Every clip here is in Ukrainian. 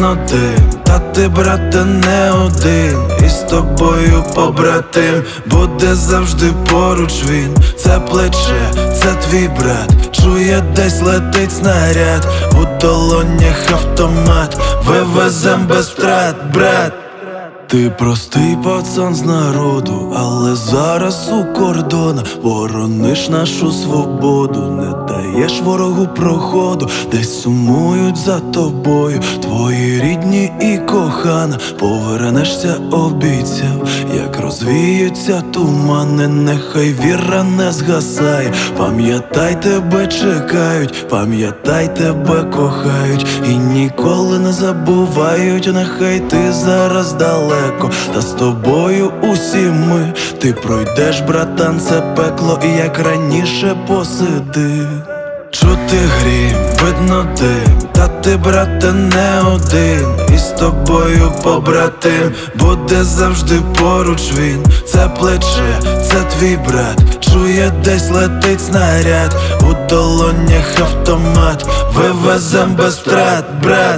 видно дим. Та ти, брате, не один, і з тобою побратим. Буде завжди поруч він, це плече, це твій брат. Чує, десь летить снаряд, у долонях автомат. Вивезем без втрат, брат. Ти простий пацан з народу, але зараз у кордонах борониш нашу свободу, не даєш ворогу проходу, десь сумують за тобою твої рідні і кохана. Повернешся, обіцяв, як розвіються тумани, нехай віра не згасає. Пам'ятай, тебе чекають, пам'ятай, тебе кохають і ніколи не забувають. Нехай ти зараз далеко, та з тобою усі ми. Ти пройдеш, братан, це пекло, і як раніше посиди. Чути грім, видно дим. Та ти, брате, не один, і з тобою побратим. Буде завжди поруч він, це плече, це твій брат. Чує, десь летить снаряд, у долонях автомат. Вивезем без втрат, брат.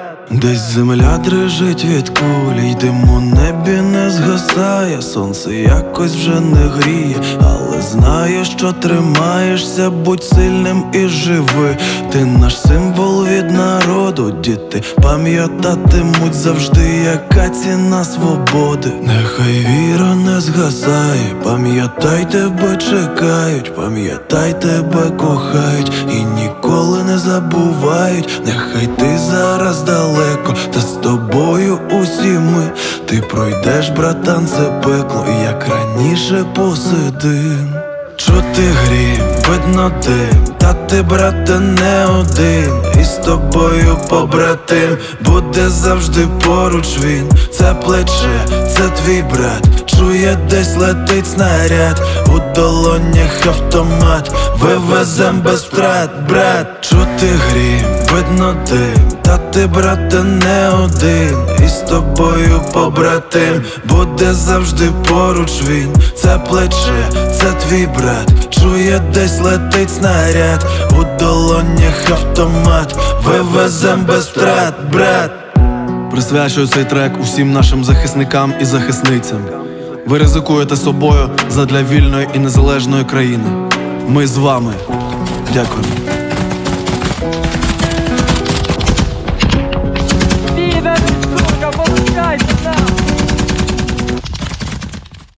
Десь земля дрижить від кулі, й дим у небі не згасає. Сонце якось вже не гріє, але знаю, що тримаєшся. Будь сильним і живи, ти наш символ від народу. Діти пам'ятатимуть завжди, яка ціна свободи. Нехай віра не згасає, пам'ятай, тебе чекають, пам'ятай, тебе кохають і ніколи не забувають. Нехай ти зараз далеко, та з тобою усі ми. Ти пройдеш, братан, це пекло, і як раніше посидим. Чути грім, видно дим. Та ти, брате, не один, і з тобою побратим. Буде завжди поруч він, це плече, це твій брат. Чує, десь летить снаряд, у долонях автомат. Вивезем без втрат, брат. Чути грім, видно дим. Та ти, брате, не один, і з тобою побратим. Буде завжди поруч він, це плече, це твій брат. Чує, десь летить снаряд, у долонях автомат. Вивезем без втрат, брат. Присвячую цей трек усім нашим захисникам і захисницям. Ви ризикуєте собою задля вільної і незалежної країни. Ми з вами. Дякую.